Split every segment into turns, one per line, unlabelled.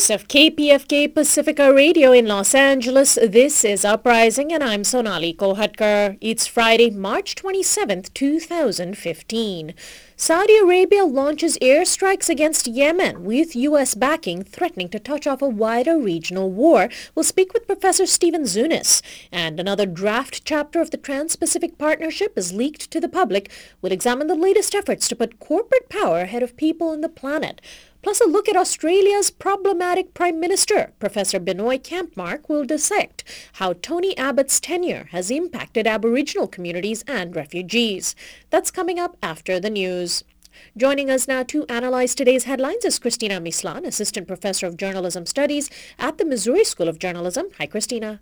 voice of KPFK Pacifica Radio in Los Angeles, this is Uprising, and I'm Sonali Kolhatkar. It's Friday, March 27th, 2015. Saudi Arabia launches airstrikes against Yemen, with U.S. backing threatening to touch off a wider regional war. We'll speak with Professor Stephen Zunis. And another draft chapter of the Trans-Pacific Partnership is leaked to the public. We'll examine the latest efforts to put corporate power ahead of people and the planet. Plus a look at Australia's problematic Prime Minister. Professor Binoy Kampmark will dissect how Tony Abbott's tenure has impacted Aboriginal communities and refugees. That's coming up after the news. Joining us now to analyze today's headlines is Christina Mislan, Assistant Professor of Journalism Studies at the Missouri School of Journalism. Hi, Christina.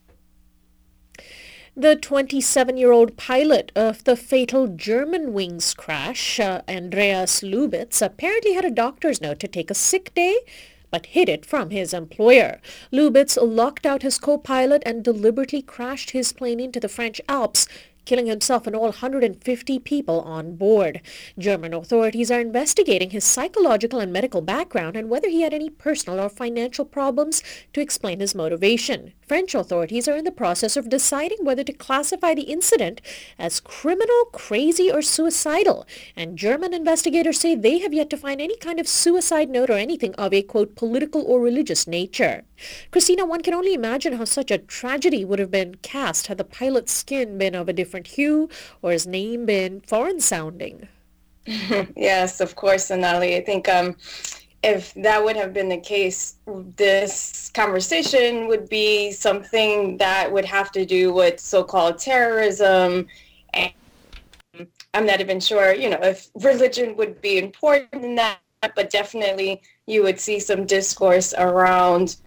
The 27-year-old pilot of the fatal Germanwings crash, Andreas Lubitz, apparently had a doctor's note to take a sick day, but hid it from his employer. Lubitz locked out his co-pilot and deliberately crashed his plane into the French Alps, killing himself and all 150 people on board. German authorities are investigating his psychological and medical background and whether he had any personal or financial problems to explain his motivation. French authorities are in the process of deciding whether to classify the incident as criminal, crazy, or suicidal, and German investigators say they have yet to find any kind of suicide note or anything of a, quote, political or religious nature. Christina, one can only imagine how such a tragedy would have been cast had the pilot's skin been of a different hue or his name been foreign-sounding.
Yes, of course, Sonali. I think if that would have been the case, this conversation would be something that would have to do with so-called terrorism. And I'm not even sure, if religion would be important in that, but definitely you would see some discourse around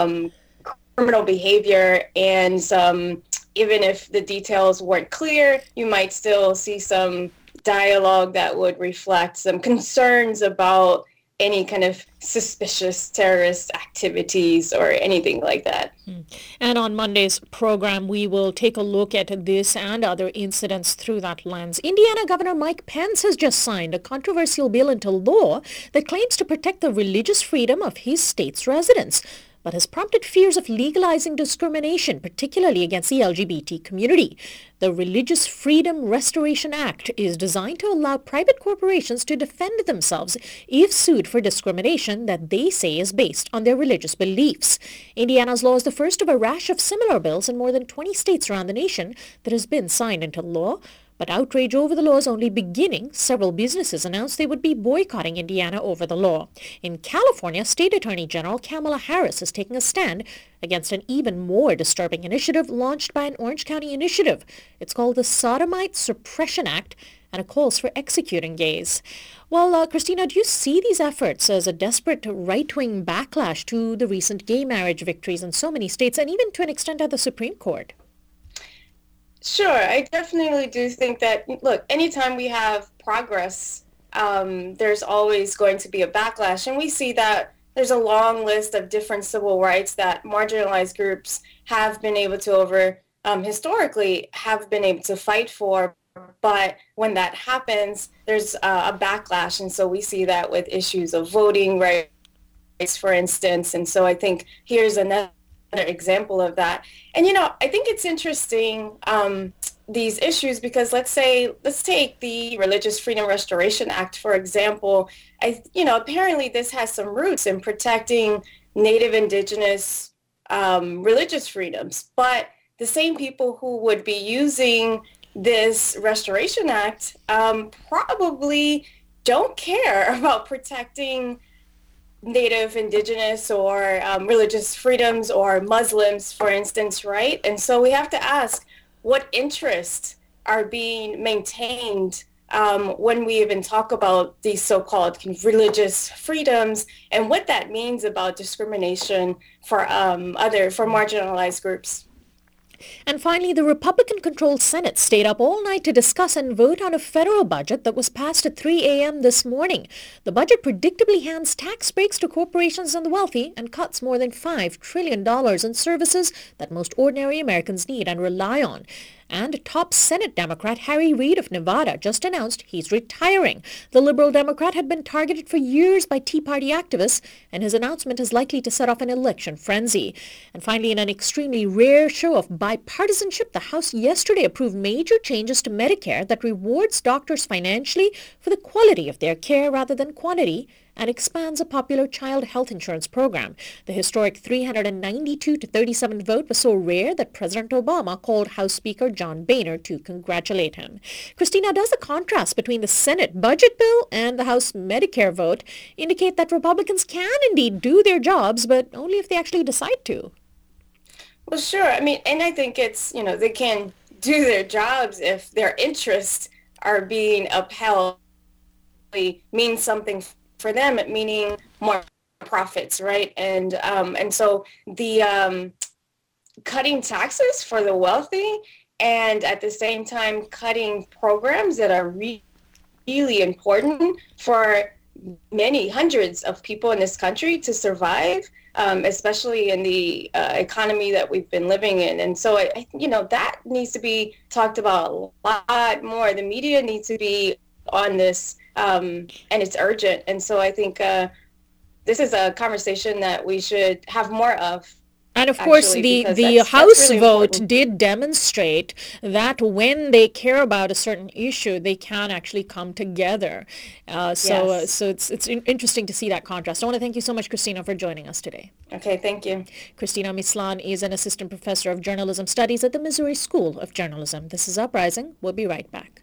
criminal behavior and some, even if the details weren't clear, you might still see some dialogue that would reflect some concerns about any kind of suspicious terrorist activities or anything like that.
And on Monday's program, we will take a look at this and other incidents through that lens. Indiana Governor Mike Pence has just signed a controversial bill into law that claims to protect the religious freedom of his state's residents, but has prompted fears of legalizing discrimination, particularly against the LGBT community. The Religious Freedom Restoration Act is designed to allow private corporations to defend themselves if sued for discrimination that they say is based on their religious beliefs. Indiana's law is the first of a rash of similar bills in more than 20 states around the nation that has been signed into law. But outrage over the law is only beginning. Several businesses announced they would be boycotting Indiana over the law. In California, State Attorney General Kamala Harris is taking a stand against an even more disturbing initiative launched by an Orange County initiative. It's called the Sodomite Suppression Act, and it calls for executing gays. Well, Christina, do you see these efforts as a desperate right-wing backlash to the recent gay marriage victories in so many states, and even to an extent at the Supreme Court?
Sure, I definitely do think that, look, anytime we have progress, there's always going to be a backlash. And we see that there's a long list of different civil rights that marginalized groups have been able to historically have been able to fight for. But when that happens, there's a backlash. And so we see that with issues of voting rights, for instance. And so I think here's another example of that. And, I think it's interesting, these issues, because let's take the Religious Freedom Restoration Act, for example. Apparently this has some roots in protecting Native Indigenous religious freedoms. But the same people who would be using this Restoration Act probably don't care about protecting Native, Indigenous, or religious freedoms, or Muslims, for instance, right? And so we have to ask, what interests are being maintained when we even talk about these so-called religious freedoms, and what that means about discrimination for marginalized groups.
And finally, the Republican-controlled Senate stayed up all night to discuss and vote on a federal budget that was passed at 3 a.m. this morning. The budget predictably hands tax breaks to corporations and the wealthy and cuts more than $5 trillion in services that most ordinary Americans need and rely on. And top Senate Democrat Harry Reid of Nevada just announced he's retiring. The Liberal Democrat had been targeted for years by Tea Party activists, and his announcement is likely to set off an election frenzy. And finally, in an extremely rare show of bipartisanship, the House yesterday approved major changes to Medicare that rewards doctors financially for the quality of their care rather than quantity, and expands a popular child health insurance program. The historic 392-37 vote was so rare that President Obama called House Speaker John Boehner to congratulate him. Christina, does the contrast between the Senate budget bill and the House Medicare vote indicate that Republicans can indeed do their jobs, but only if they actually decide to?
Well, sure. I mean, and I think it's, they can do their jobs if their interests are being upheld. Means something for them, meaning more profits, right? And so the cutting taxes for the wealthy and at the same time cutting programs that are really important for many hundreds of people in this country to survive, especially in the economy that we've been living in. And so, that needs to be talked about a lot more. The media needs to be on this, and it's urgent. And so I think this is a conversation that we should have more of.
And of course, the House vote did demonstrate that when they care about a certain issue, they can actually come together. So it's interesting to see that contrast. I want to thank you so much, Christina, for joining us today.
Okay, thank you.
Christina Mislan is an assistant professor of journalism studies at the Missouri School of Journalism. This is Uprising. We'll be right back.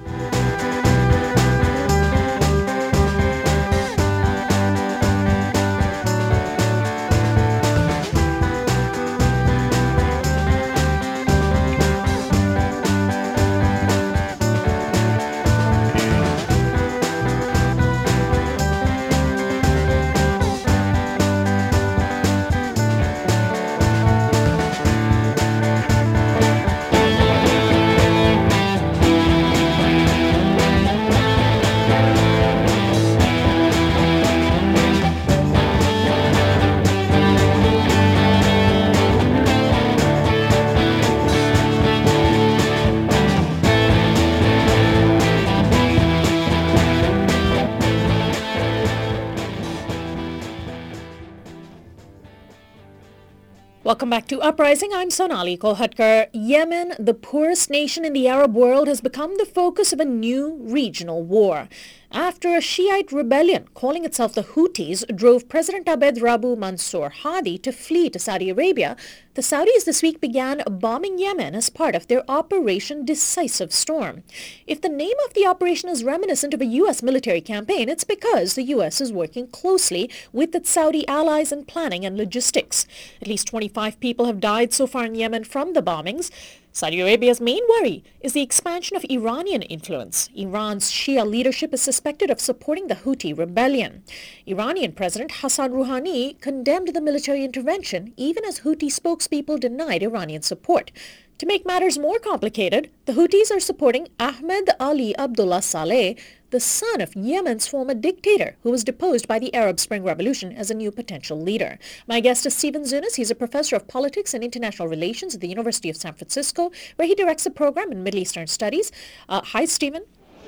Welcome back to Uprising. I'm Sonali Kolhatkar. Yemen, the poorest nation in the Arab world, has become the focus of a new regional war. After a Shiite rebellion calling itself the Houthis drove President Abed Rabu Mansour Hadi to flee to Saudi Arabia, the Saudis this week began bombing Yemen as part of their Operation Decisive Storm. If the name of the operation is reminiscent of a U.S. military campaign, it's because the U.S. is working closely with its Saudi allies in planning and logistics. At least 25 people have died so far in Yemen from the bombings. Saudi Arabia's main worry is the expansion of Iranian influence. Iran's Shia leadership is suspected of supporting the Houthi rebellion. Iranian President Hassan Rouhani condemned the military intervention, even as Houthi spokespeople denied Iranian support. To make matters more complicated, the Houthis are supporting Ahmed Ali Abdullah Saleh, the son of Yemen's former dictator, who was deposed by the Arab Spring Revolution as a new potential leader. My guest is Stephen Zunis. He's a professor of politics and international relations at the University of San Francisco, where he directs a program in Middle Eastern studies. Hi, Stephen.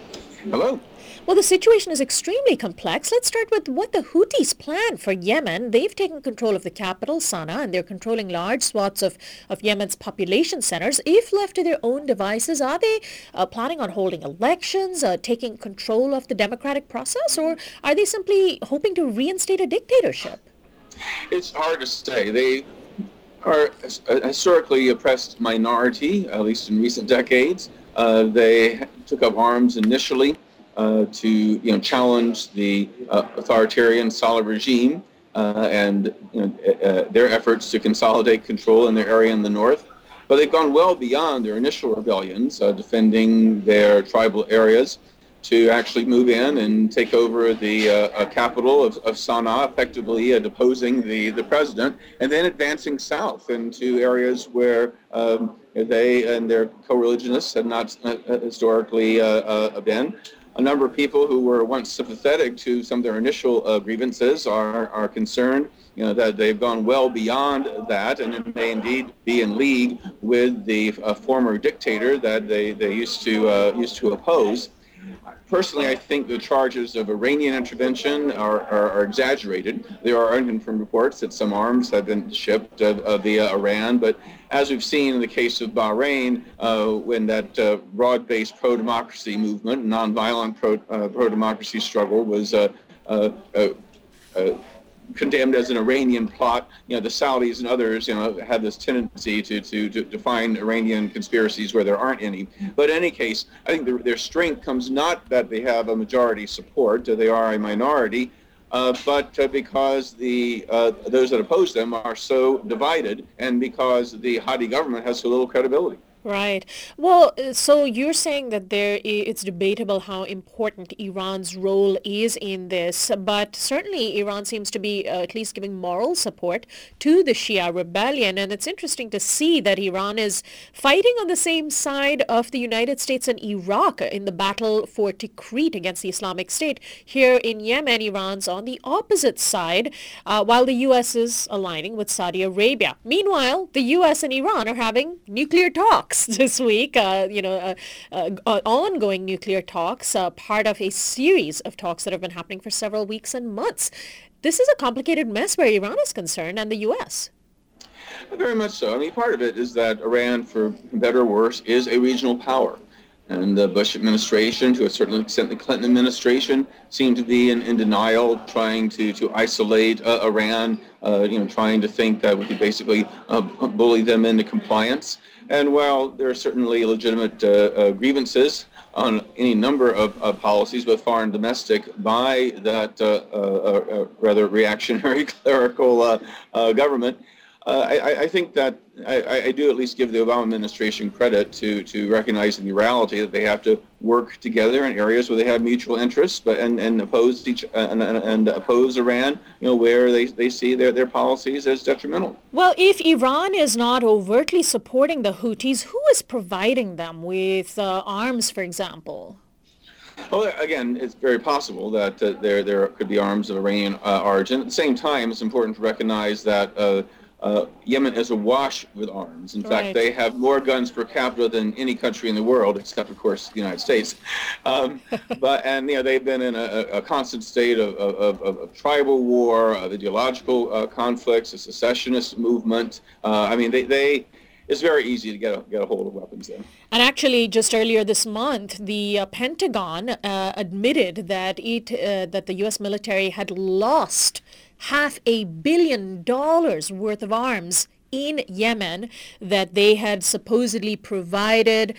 Hello.
Well, the situation is extremely complex. Let's start with what the Houthis plan for Yemen. They've taken control of the capital, Sana'a, and they're controlling large swaths of Yemen's population centers. If left to their own devices, are they planning on holding elections, taking control of the democratic process, or are they simply hoping to reinstate a dictatorship?
It's hard to say. They are a historically oppressed minority, at least in recent decades. They took up arms initially to challenge the authoritarian Saleh regime and their efforts to consolidate control in their area in the north. But they've gone well beyond their initial rebellions, defending their tribal areas, to actually move in and take over the capital of Sana'a, effectively deposing the president, and then advancing south into areas where they and their co-religionists had not historically been. a number of people who were once sympathetic to some of their initial grievances are concerned, that they've gone well beyond that, and it may indeed be in league with the former dictator that they used to oppose. Personally, I think the charges of Iranian intervention are exaggerated. There are unconfirmed reports that some arms have been shipped via Iran, but as we've seen in the case of Bahrain, when that broad-based pro-democracy movement, nonviolent pro-democracy struggle was condemned as an Iranian plot, the Saudis and others, have this tendency to find Iranian conspiracies where there aren't any. But in any case, I think their strength comes not that they have a majority support, they are a minority, but because those that oppose them are so divided, and because the Hadi government has so little credibility.
Right. Well, so you're saying that it's debatable how important Iran's role is in this, but certainly Iran seems to be at least giving moral support to the Shia rebellion. And it's interesting to see that Iran is fighting on the same side of the United States and Iraq in the battle for Tikrit against the Islamic State. Here in Yemen, Iran's on the opposite side, while the U.S. is aligning with Saudi Arabia. Meanwhile, the U.S. and Iran are having nuclear talks this week, ongoing nuclear talks, part of a series of talks that have been happening for several weeks and months. This is a complicated mess where Iran is concerned, and the U.S.
Very much so. I mean, part of it is that Iran, for better or worse, is a regional power. And the Bush administration, to a certain extent the Clinton administration, seemed to be in denial, trying to isolate Iran, trying to think that we could basically bully them into compliance. And while there are certainly legitimate grievances on any number of policies, both foreign and domestic, by that rather reactionary clerical government, I think that I do at least give the Obama administration credit to recognizing the reality that they have to work together in areas where they have mutual interests, but and oppose oppose Iran, where they see their policies as detrimental.
Well, if Iran is not overtly supporting the Houthis, who is providing them with arms, for example?
Well, again, it's very possible that there could be arms of Iranian origin. At the same time, it's important to recognize that Yemen is awash with arms. In fact, they have more guns per capita than any country in the world, except, of course, the United States. They've been in a constant state of tribal war, of ideological conflicts, a secessionist movement. It's very easy to get a hold of weapons there.
And actually, just earlier this month, the Pentagon admitted that the U.S. military had lost $500 million worth of arms in Yemen that they had supposedly provided,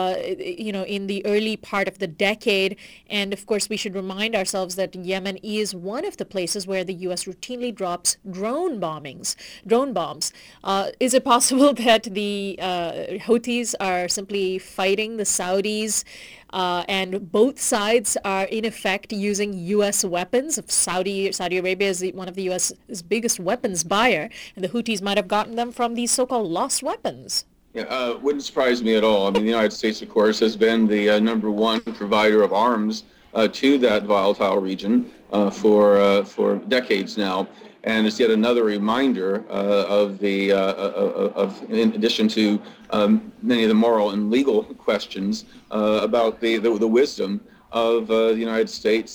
in the early part of the decade. And of course, we should remind ourselves that Yemen is one of the places where the U.S. routinely drops drone bombs. Is it possible that the Houthis are simply fighting the Saudis, and both sides are in effect using U.S. weapons? Saudi Arabia is one of the U.S.'s biggest weapons buyer, and the Houthis might have gotten them from these so-called lost weapons.
Yeah, wouldn't surprise me at all. I mean, the United States, of course, has been the number one provider of arms to that volatile region for decades now. And it's yet another reminder of in addition to many of the moral and legal questions about the wisdom of the United States,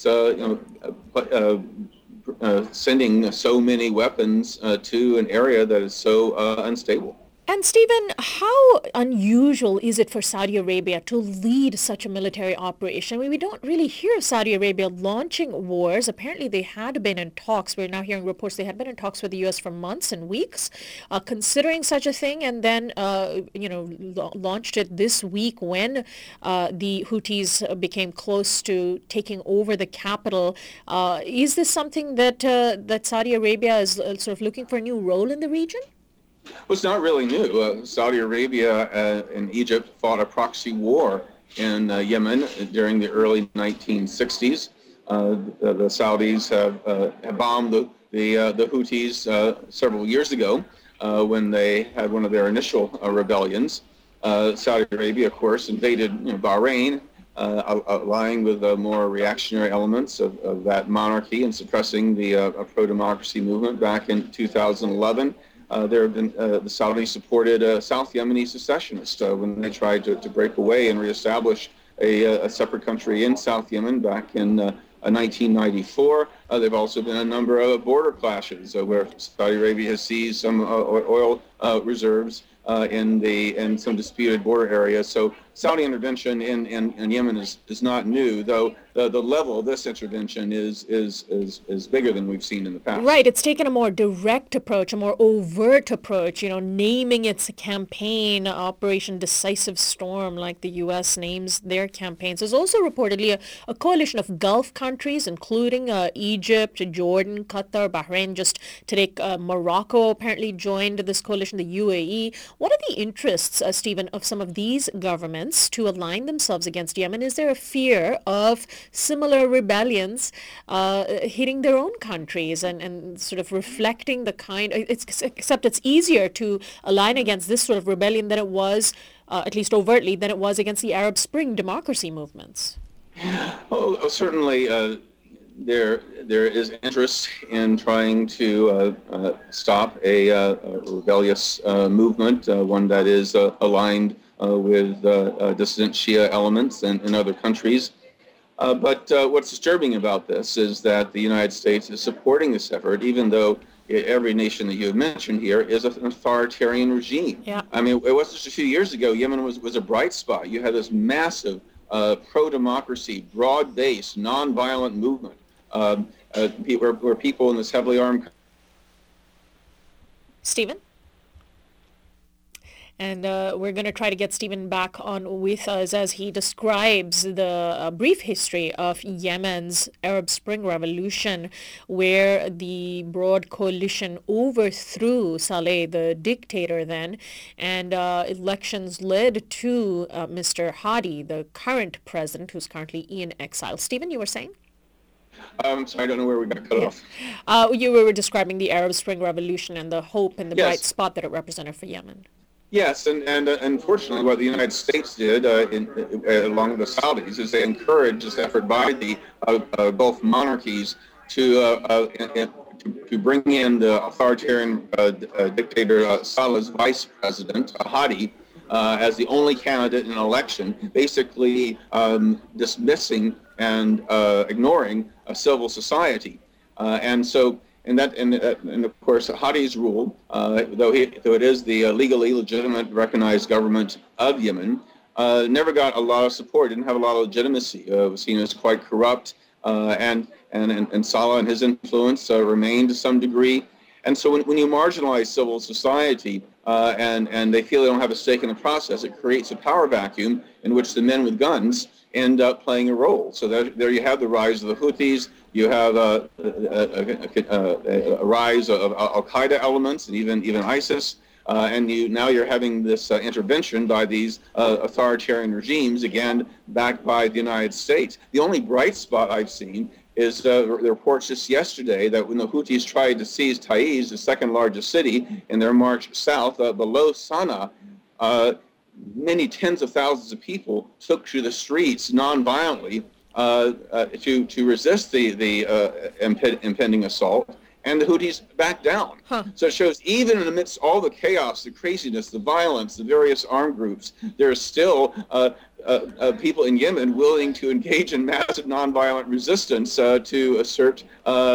sending so many weapons to an area that is so unstable.
And Stephen, how unusual is it for Saudi Arabia to lead such a military operation? I mean, we don't really hear of Saudi Arabia launching wars. Apparently, they had been in talks. We're now hearing reports they had been in talks with the U.S. for months and weeks, considering such a thing, and then, launched it this week when the Houthis became close to taking over the capital. Is this something that Saudi Arabia is sort of looking for a new role in the region?
Well, it's not really new. Saudi Arabia and Egypt fought a proxy war in Yemen during the early 1960s. The Saudis have bombed the Houthis several years ago when they had one of their initial rebellions. Saudi Arabia, of course, invaded Bahrain aligning with more reactionary elements of that monarchy and suppressing the pro-democracy movement back in 2011. There have been the Saudis supported South Yemeni secessionists when they tried to break away and reestablish a separate country in South Yemen back in 1994. There have also been a number of border clashes where Saudi Arabia has seized some oil reserves in some disputed border areas. So Saudi intervention in Yemen is not new, though the level of this intervention is bigger than we've seen in the past.
Right. It's taken a more direct approach, a more overt approach, naming its campaign Operation Decisive Storm, like the U.S. names their campaigns. There's also reportedly a coalition of Gulf countries, including Egypt, Jordan, Qatar, Bahrain. Just today, Morocco apparently joined this coalition, the UAE. What are the interests, Stephen, of some of these governments to align themselves against Yemen? Is there a fear of similar rebellions hitting their own countries and sort of reflecting the except it's easier to align against this sort of rebellion than it was, at least overtly, than it was against the Arab Spring democracy movements?
Oh, certainly there is interest in trying to stop a rebellious movement, one that is aligned with dissident Shia elements in other countries. But what's disturbing about this is that the United States is supporting this effort, even though every nation that you have mentioned here is an authoritarian regime.
Yeah.
I mean, it was just a few years ago, Yemen was a bright spot. You had this massive pro-democracy, broad-based, non-violent movement where people in this heavily armed...
Stephen? And we're going to try to get Stephen back on with us as he describes the brief history of Yemen's Arab Spring Revolution, where the broad coalition overthrew Saleh, the dictator then, and elections led to Mr. Hadi, the current president, who's currently in exile. Stephen, you were saying?
So I don't know where we got cut off.
You were describing the Arab Spring Revolution and the hope and the bright spot that it represented for Yemen.
Yes, and unfortunately what the United States did along with the Saudis is they encouraged this effort by the Gulf monarchies to bring in the authoritarian dictator Saleh's vice president, Hadi, as the only candidate in an election, basically dismissing and ignoring a civil society. And of course, Hadi's rule, though it is the legally legitimate, recognized government of Yemen, never got a lot of support. Didn't have a lot of legitimacy. Was seen as quite corrupt, and Saleh and his influence remained to some degree. And so when you marginalize civil society and they feel they don't have a stake in the process, it creates a power vacuum in which the men with guns end up playing a role. So there you have the rise of the Houthis. You have a rise of Al-Qaeda elements and even ISIS. And now you're having this intervention by these authoritarian regimes, again, backed by the United States. The only bright spot I've seen is the reports just yesterday that when the Houthis tried to seize Taiz, the second largest city, in their march south below Sana'a, many tens of thousands of people took to the streets non-violently to resist the impending assault, and the Houthis backed down.
Huh.
So it shows even amidst all the chaos, the craziness, the violence, the various armed groups, there are still people in Yemen willing to engage in massive nonviolent resistance to assert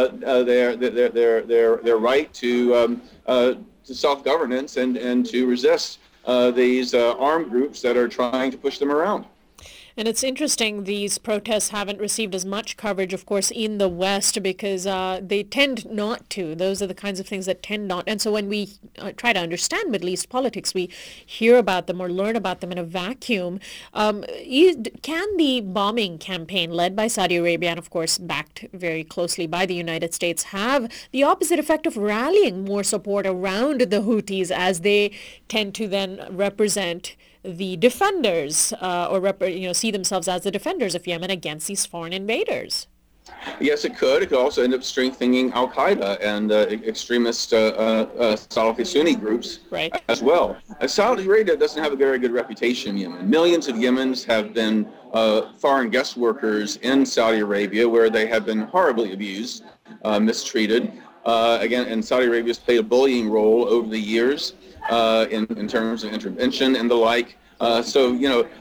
their right to self-governance and to resist these armed groups that are trying to push them around.
And it's interesting, these protests haven't received as much coverage, of course, in the West because they tend not to. Those are the kinds of things that tend not. And so when we try to understand Middle East politics, we hear about them or learn about them in a vacuum. Can the bombing campaign led by Saudi Arabia and, of course, backed very closely by the United States have the opposite effect of rallying more support around the Houthis as they tend to then represent the defenders or see themselves as the defenders of Yemen against these foreign invaders?
Yes, it could. It could also end up strengthening Al-Qaeda and extremist Salafi Sunni groups as well. Saudi Arabia doesn't have a very good reputation in Yemen. Millions of Yemens have been foreign guest workers in Saudi Arabia where they have been horribly abused, mistreated. Again, and Saudi Arabia has played a bullying role over the years in terms of intervention and the like. So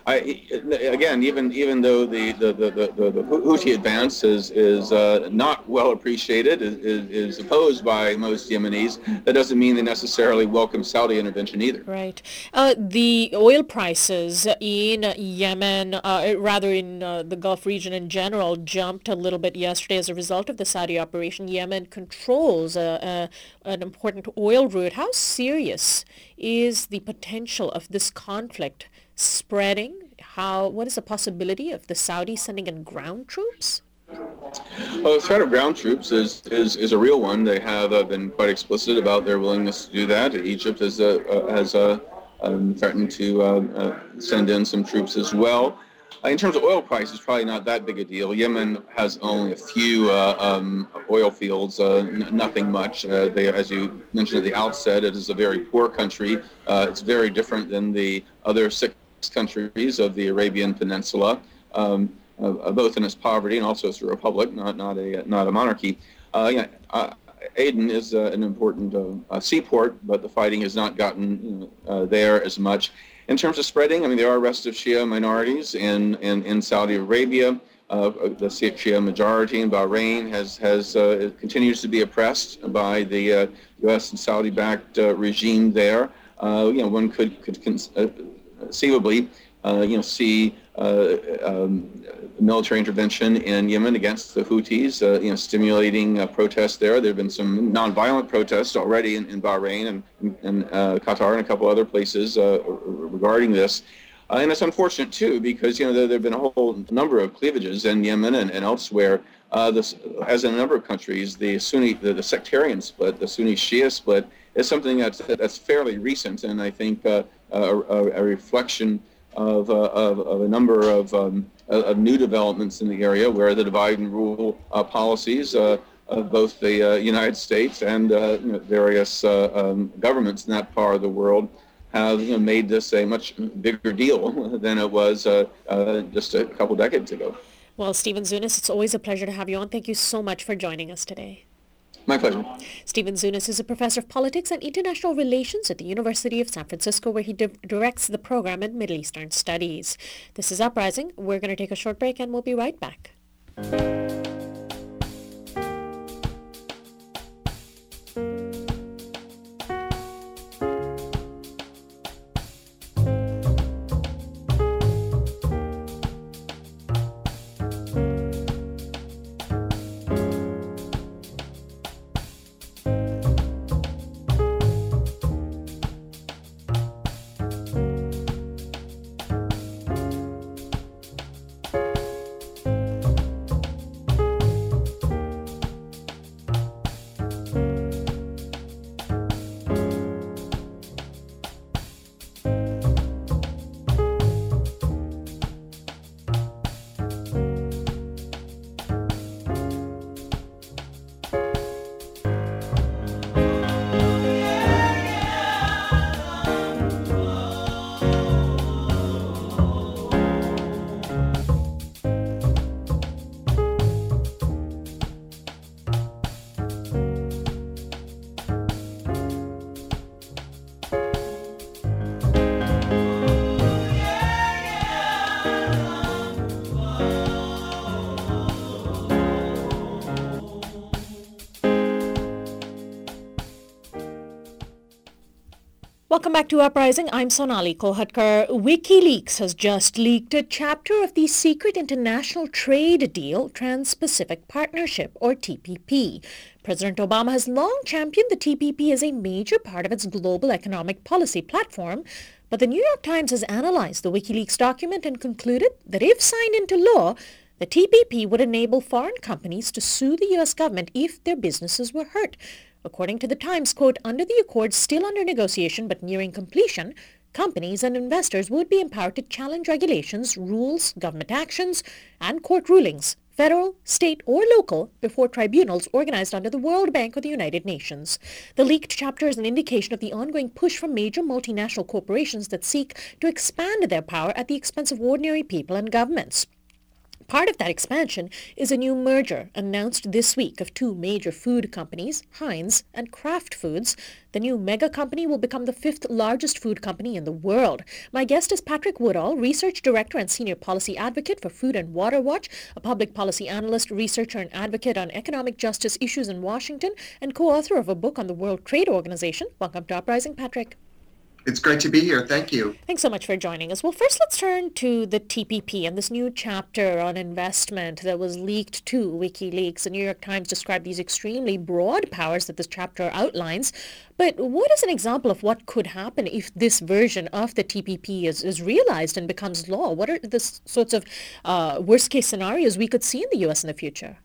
even though the Houthi advance is not well appreciated, is opposed by most Yemenis, that doesn't mean they necessarily welcome Saudi intervention either.
Right. The oil prices in Yemen, in the Gulf region in general, jumped a little bit yesterday as a result of the Saudi operation. Yemen controls an important oil route. How serious is the potential of this conflict spreading? What is the possibility of the Saudis sending in ground troops?
Well, the threat of ground troops is a real one. They have been quite explicit about their willingness to do that. Egypt has threatened to send in some troops as well. In terms of oil prices, probably not that big a deal. Yemen has only a few oil fields, nothing much. As you mentioned at the outset, it is a very poor country. It's very different than the other 6 countries of the Arabian Peninsula, both in its poverty and also as a republic, not a monarchy. Aden is an important seaport, but the fighting has not gotten there as much. In terms of spreading, there are restive Shia minorities in Saudi Arabia. The Shia majority in Bahrain continues to be oppressed by the U.S. and Saudi-backed regime there. One could conceivably see military intervention in Yemen against the Houthis, stimulating protests there. There have been some nonviolent protests already in Bahrain and Qatar and a couple other places regarding this. And it's unfortunate, too, because, there have been a whole number of cleavages in Yemen and elsewhere. As in a number of countries, the sectarian split, the Sunni-Shia split, is something that's fairly recent, and I think a reflection of a number of new developments in the area where the divide and rule policies of both the United States and various governments in that part of the world have made this a much bigger deal than it was just a couple decades ago.
Well, Stephen Zunes, it's always a pleasure to have you on. Thank you so much for joining us today.
My pleasure.
Stephen Zunes is a professor of politics and international relations at the University of San Francisco, where he directs the program in Middle Eastern Studies. This is Uprising. We're going to take a short break and we'll be right back. Welcome back to Uprising. I'm Sonali Kolhatkar. WikiLeaks has just leaked a chapter of the secret international trade deal, Trans-Pacific Partnership, or TPP. President Obama has long championed the TPP as a major part of its global economic policy platform, but the New York Times has analyzed the WikiLeaks document and concluded that if signed into law, the TPP would enable foreign companies to sue the U.S. government if their businesses were hurt. According to the Times, quote, under the accord still under negotiation but nearing completion, companies and investors would be empowered to challenge regulations, rules, government actions, and court rulings federal, state, or local, before tribunals organized under the World Bank or the United Nations. The leaked chapter is an indication of the ongoing push from major multinational corporations that seek to expand their power at the expense of ordinary people and governments. Part of that expansion is a new merger announced this week of two major food companies, Heinz and Kraft Foods. The new mega company will become the fifth largest food company in the world. My guest is Patrick Woodall, Research Director and Senior Policy Advocate for Food and Water Watch, a public policy analyst, researcher, and advocate on economic justice issues in Washington, and co-author of a book on the World Trade Organization. Welcome to Uprising, Patrick.
It's great to be here. Thank you.
Thanks so much for joining us. Well, first let's turn to the TPP and this new chapter on investment that was leaked to WikiLeaks. The New York Times described these extremely broad powers that this chapter outlines. But what is an example of what could happen if this version of the TPP is realized and becomes law? What are the sorts of worst-case scenarios we could see in the U.S. in the future?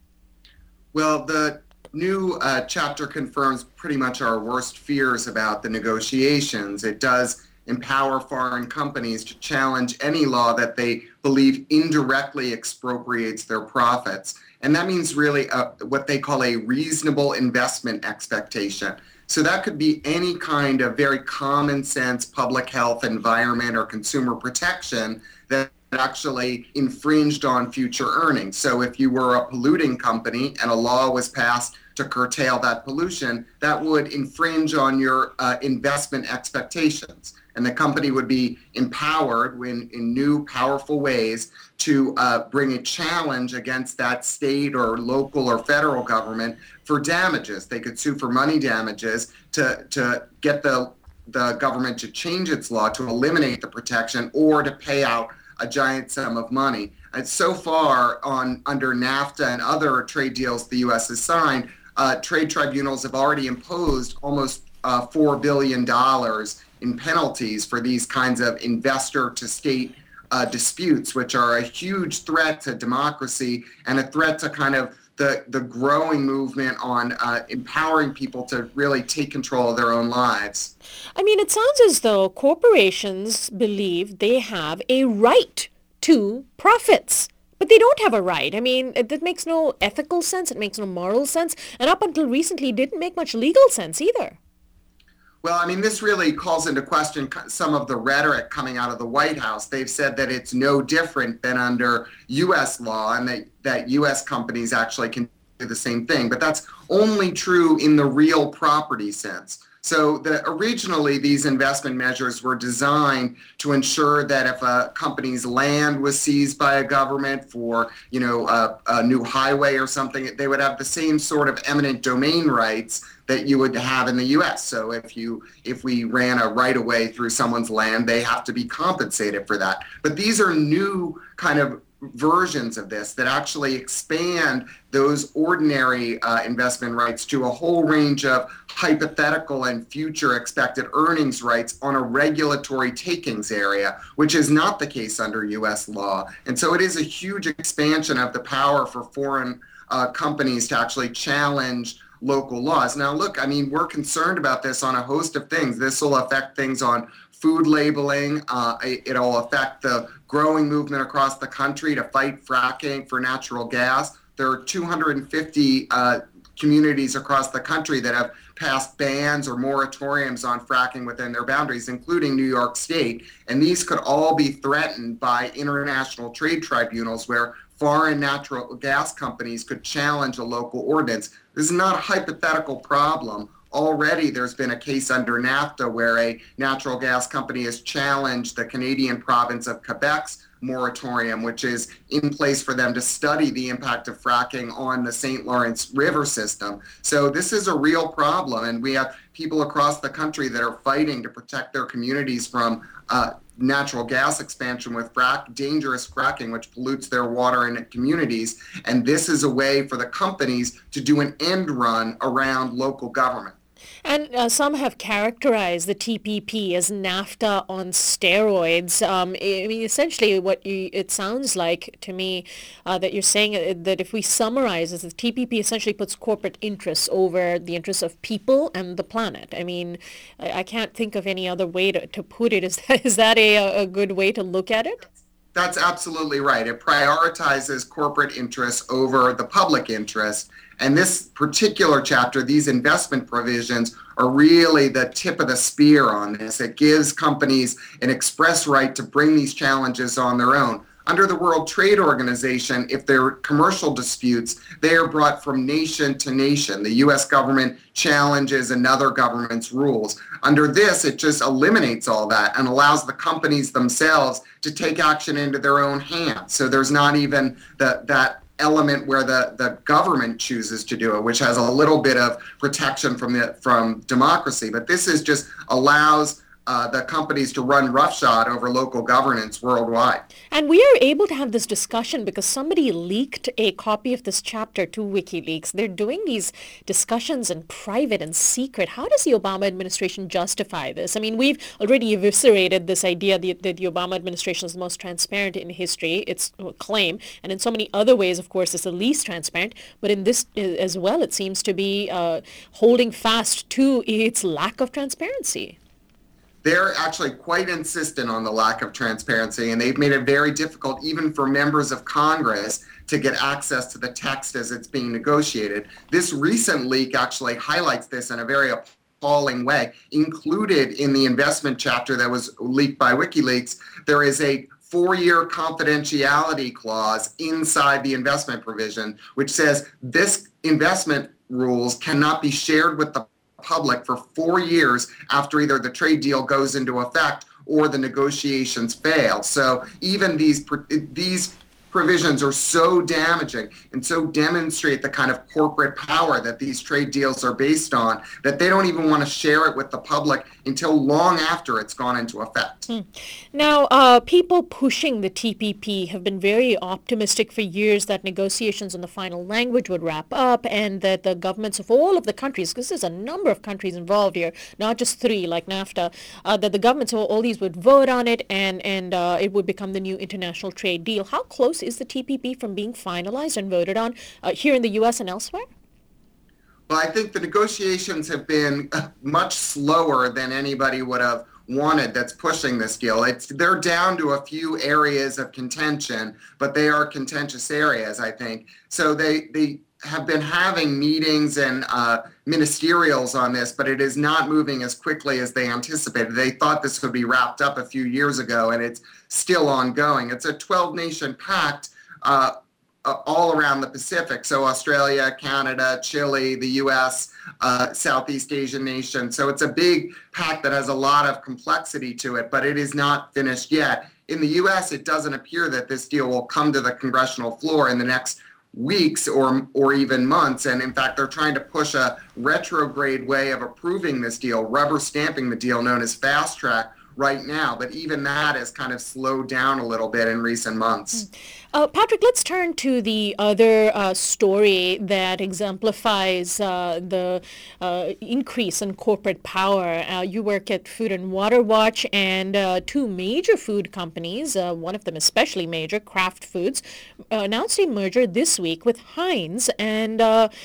Well, the new chapter confirms pretty much our worst fears about the negotiations. It does empower foreign companies to challenge any law that they believe indirectly expropriates their profits. And that means really what they call a reasonable investment expectation. So that could be any kind of very common sense public health, environment, or consumer protection that actually infringed on future earnings. So if you were a polluting company and a law was passed to curtail that pollution, that would infringe on your investment expectations. And the company would be empowered in new powerful ways to bring a challenge against that state or local or federal government for damages. They could sue for money damages to get the government to change its law to eliminate the protection or to pay out a giant sum of money. And so far, under NAFTA and other trade deals the U.S. has signed, trade tribunals have already imposed almost $4 billion in penalties for these kinds of investor-to-state disputes, which are a huge threat to democracy and a threat to kind of the growing movement on empowering people to really take control of their own lives.
I mean, it sounds as though corporations believe they have a right to profits. But they don't have a right. I mean, that makes no ethical sense. It makes no moral sense. And up until recently, it didn't make much legal sense either.
Well, I mean, this really calls into question some of the rhetoric coming out of the White House. They've said that it's no different than under U.S. law and that U.S. companies actually can do the same thing. But that's only true in the real property sense. So originally, these investment measures were designed to ensure that if a company's land was seized by a government for, a new highway or something, they would have the same sort of eminent domain rights that you would have in the U.S. So if we ran a right-of-way through someone's land, they have to be compensated for that. But these are new kind of versions of this that actually expand those ordinary investment rights to a whole range of hypothetical and future expected earnings rights on a regulatory takings area, which is not the case under U.S. law. And so it is a huge expansion of the power for foreign companies to actually challenge local laws. Now, look, I mean, we're concerned about this on a host of things. This will affect things on food labeling. It'll affect the growing movement across the country to fight fracking for natural gas. There are 250 communities across the country that have passed bans or moratoriums on fracking within their boundaries, including New York State. And these could all be threatened by international trade tribunals where foreign natural gas companies could challenge a local ordinance. This is not a hypothetical problem. Already there's been a case under NAFTA where a natural gas company has challenged the Canadian province of Quebec's moratorium, which is in place for them to study the impact of fracking on the St. Lawrence River system. So this is a real problem, and we have people across the country that are fighting to protect their communities from natural gas expansion with dangerous fracking, which pollutes their water and communities. And this is a way for the companies to do an end run around local government.
And some have characterized the TPP as NAFTA on steroids. I mean, essentially it sounds like to me that you're saying that if we summarize is the TPP essentially puts corporate interests over the interests of people and the planet. I mean, I can't think of any other way to put it. Is that a good way to look at it?
That's absolutely right. It prioritizes corporate interests over the public interest. And this particular chapter, these investment provisions, are really the tip of the spear on this. It gives companies an express right to bring these challenges on their own. Under the World Trade Organization, if there are commercial disputes, they are brought from nation to nation. The U.S. government challenges another government's rules. Under this, it just eliminates all that and allows the companies themselves to take action into their own hands. So there's not even that element where the government chooses to do it, which has a little bit of protection from democracy. But this is just allows the companies to run roughshod over local governance worldwide.
And we are able to have this discussion because somebody leaked a copy of this chapter to WikiLeaks. They're doing these discussions in private and secret. How does the Obama administration justify this? I mean, we've already eviscerated this idea that the Obama administration is the most transparent in history, its claim. And in so many other ways, of course, it's the least transparent. But in this as well, it seems to be holding fast to its lack of transparency.
They're actually quite insistent on the lack of transparency, and they've made it very difficult even for members of Congress to get access to the text as it's being negotiated. This recent leak actually highlights this in a very appalling way. Included in the investment chapter that was leaked by WikiLeaks, there is a 4-year confidentiality clause inside the investment provision, which says this investment rules cannot be shared with the public for 4 years after either the trade deal goes into effect or the negotiations fail. So even these provisions are so damaging and so demonstrate the kind of corporate power that these trade deals are based on that they don't even want to share it with the public until long after it's gone into effect.
Now, people pushing the TPP have been very optimistic for years that negotiations on the final language would wrap up and that the governments of all of the countries, because there's a number of countries involved here, not just 3 like NAFTA, that the governments of all these would vote on it and it would become the new international trade deal. How close is the TPP from being finalized and voted on here in the U.S. and elsewhere?
Well, I think the negotiations have been much slower than anybody would have wanted that's pushing this deal. They're down to a few areas of contention, but they are contentious areas, I think. So they have been having meetings and ministerials on this, but it is not moving as quickly as they anticipated. They thought this would be wrapped up a few years ago, and it's still ongoing. It's a 12-nation pact all around the Pacific. So Australia, Canada, Chile, the U.S., Southeast Asian nations. So it's a big pact that has a lot of complexity to it, but it is not finished yet. In the U.S., it doesn't appear that this deal will come to the congressional floor in the next weeks or even months. And in fact, they're trying to push a retrograde way of approving this deal, rubber stamping the deal known as fast track right now. But even that has kind of slowed down a little bit in recent months.
Patrick, let's turn to the other story that exemplifies the increase in corporate power. You work at Food and Water Watch, and 2 major food companies, one of them especially major, Kraft Foods, announced a merger this week with Heinz. And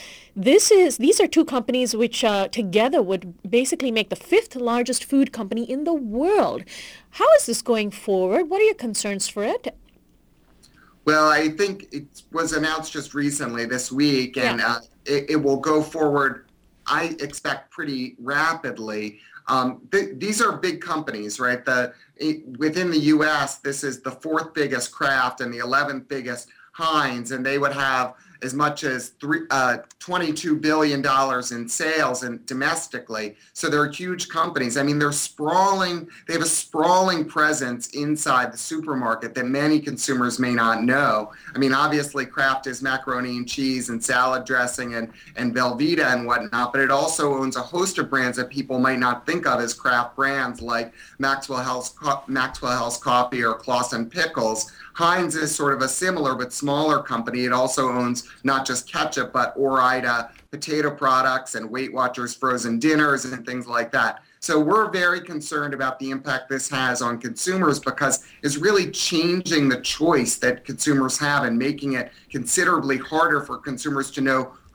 these are 2 companies which together would basically make the 5th largest food company in the world. How is this going forward? What are your concerns for it?
Well, I think it was announced just recently this week, and it will go forward, I expect, pretty rapidly. These are big companies, right? Within the U.S., this is the 4th biggest Kraft and the 11th biggest Heinz, and they would have as much as $22 billion in sales and domestically. So they're huge companies. I mean, they have a sprawling presence inside the supermarket that many consumers may not know. I mean, obviously Kraft is macaroni and cheese and salad dressing and Velveeta and whatnot, but it also owns a host of brands that people might not think of as Kraft brands like Maxwell House Coffee or Claussen Pickles. Heinz is sort of a similar but smaller company. It also owns not just ketchup, but Ore-Ida potato products and Weight Watchers frozen dinners and things like that. So we're very concerned about the impact this has on consumers because it's really changing the choice that consumers have and making it considerably harder for consumers to know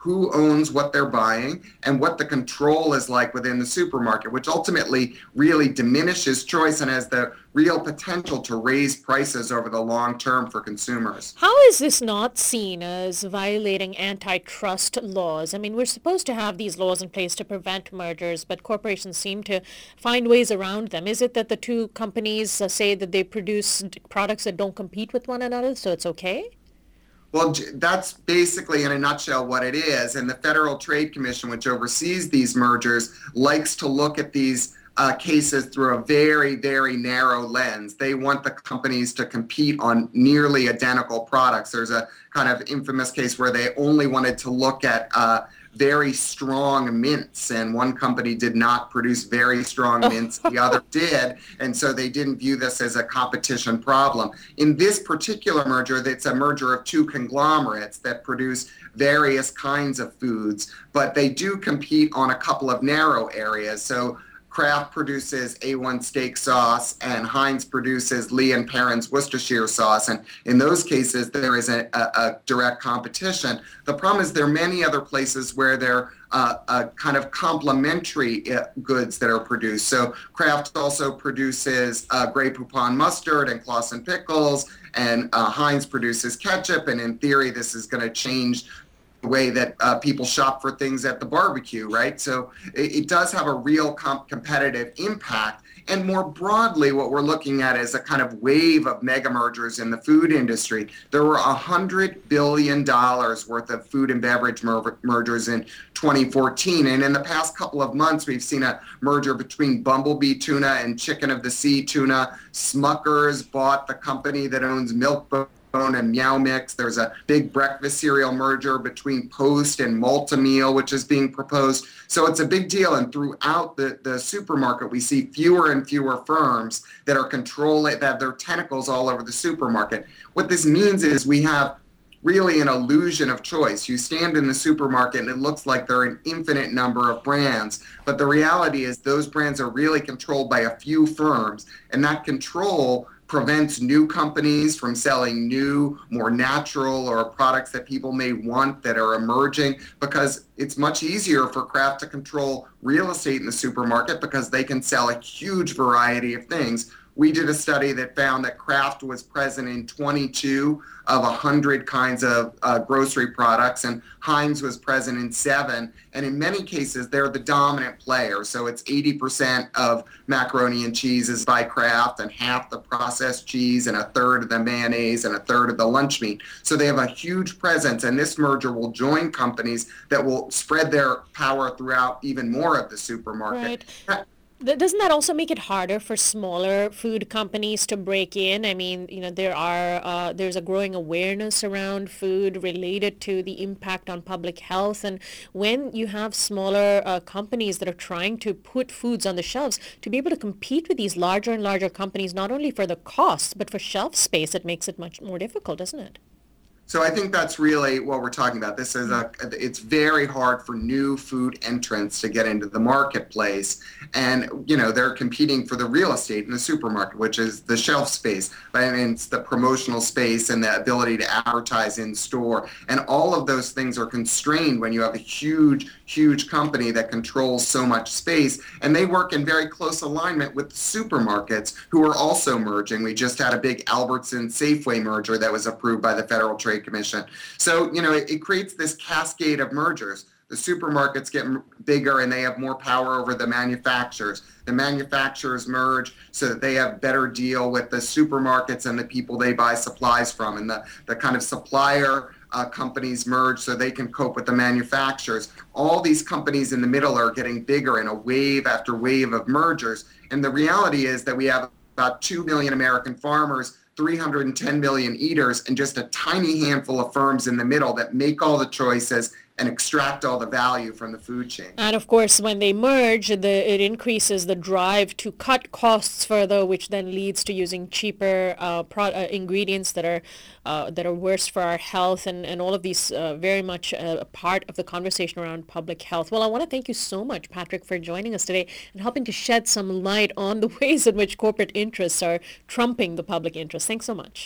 who owns what they're buying and what the control is like within the supermarket, which ultimately really diminishes choice and has the real potential to raise prices over the long term for consumers.
How is this not seen as violating antitrust laws? I mean, we're supposed to have these laws in place to prevent mergers, but corporations seem to find ways around them. Is it that the two companies say that they produce products that don't compete with one another, so it's okay?
Well, that's basically in a nutshell what it is. And the Federal Trade Commission, which oversees these mergers, likes to look at these cases through a very, very narrow lens. They want the companies to compete on nearly identical products. There's a kind of infamous case where they only wanted to look at very strong mints, and one company did not produce very strong mints, the other did, and so they didn't view this as a competition problem. In this particular merger, it's a merger of two conglomerates that produce various kinds of foods, but they do compete on a couple of narrow areas. So Kraft produces A1 steak sauce and Heinz produces Lee & Perrins Worcestershire sauce. And in those cases, there is a direct competition. The problem is there are many other places where there are kind of complementary goods that are produced. So Kraft also produces Grey Poupon mustard and Claussen pickles, and Heinz produces ketchup. And in theory, this is going to change way that people shop for things at the barbecue, right? So it does have a real competitive impact. And more broadly, what we're looking at is a kind of wave of mega mergers in the food industry. There were $100 billion worth of food and beverage mergers in 2014. And in the past couple of months, we've seen a merger between Bumblebee Tuna and Chicken of the Sea Tuna. Smucker's bought the company that owns Milk-Bone and Meow Mix. There's a big breakfast cereal merger between Post and Malt-O-Meal, which is being proposed. So it's a big deal. And throughout the supermarket, we see fewer and fewer firms that are controlling, that have their tentacles all over the supermarket. What this means is we have really an illusion of choice. You stand in the supermarket and it looks like there are an infinite number of brands, but the reality is those brands are really controlled by a few firms, and that control prevents new companies from selling new, more natural or products that people may want that are emerging, because it's much easier for Kraft to control real estate in the supermarket because they can sell a huge variety of things. We did a study that found that Kraft was present in 22 of 100 kinds of grocery products, and Heinz was present in 7. And in many cases, they're the dominant player. So it's 80% of macaroni and cheese is by Kraft, and half the processed cheese, and a third of the mayonnaise, and a third of the lunch meat. So they have a huge presence, and this merger will join companies that will spread their power throughout even more of the supermarket.
Right. Doesn't that also make it harder for smaller food companies to break in? I mean, there's a growing awareness around food related to the impact on public health. And when you have smaller companies that are trying to put foods on the shelves, to be able to compete with these larger and larger companies, not only for the cost, but for shelf space, it makes it much more difficult, doesn't it?
So I think that's really what we're talking about. It's very hard for new food entrants to get into the marketplace. And, they're competing for the real estate in the supermarket, which is the shelf space. And it's the promotional space and the ability to advertise in store. And all of those things are constrained when you have a huge, huge company that controls so much space. And they work in very close alignment with the supermarkets, who are also merging. We just had a big Albertson Safeway merger that was approved by the Federal Trade Commission. So, it creates this cascade of mergers. The supermarkets get bigger and they have more power over the manufacturers. The manufacturers merge so that they have better deal with the supermarkets and the people they buy supplies from. And the kind of supplier companies merge so they can cope with the manufacturers. All these companies in the middle are getting bigger in a wave after wave of mergers. And the reality is that we have about 2 million American farmers, 310 million eaters, and just a tiny handful of firms in the middle that make all the choices and extract all the value from the food chain.
And of course, when they merge, it increases the drive to cut costs further, which then leads to using cheaper ingredients that are worse for our health, and all of these very much a part of the conversation around public health. Well, I want to thank you so much, Patrick, for joining us today and helping to shed some light on the ways in which corporate interests are trumping the public interest. Thanks so much.